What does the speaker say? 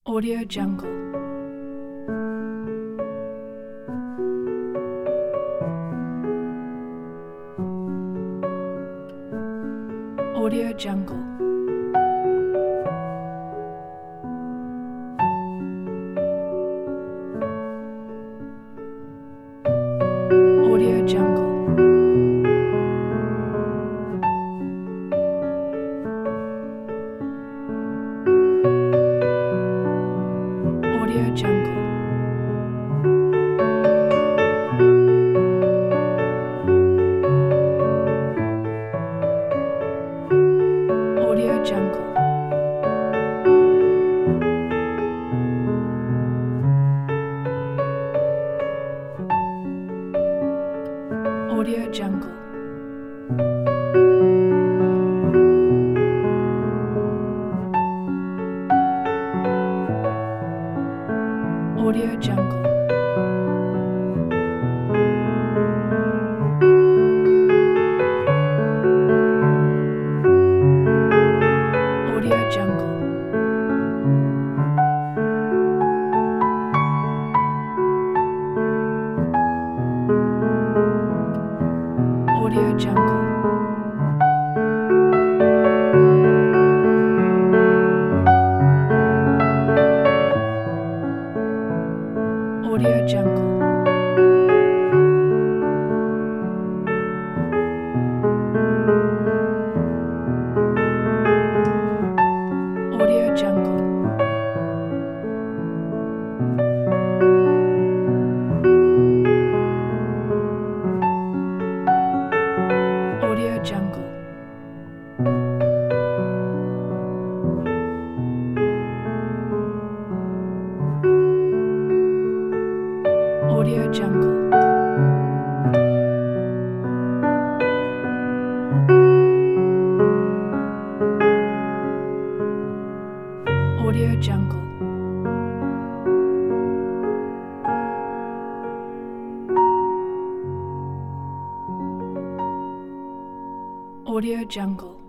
Audio Jungle. Audio Jungle. Audio Jungle. Audio Jungle. Audio Jungle. Audio Jungle. Audio Jungle. Audio Jungle. Audio Jungle. Audio Jungle. Audio Jungle. Audio Jungle. Audio Jungle. Audio Jungle. Audio Jungle.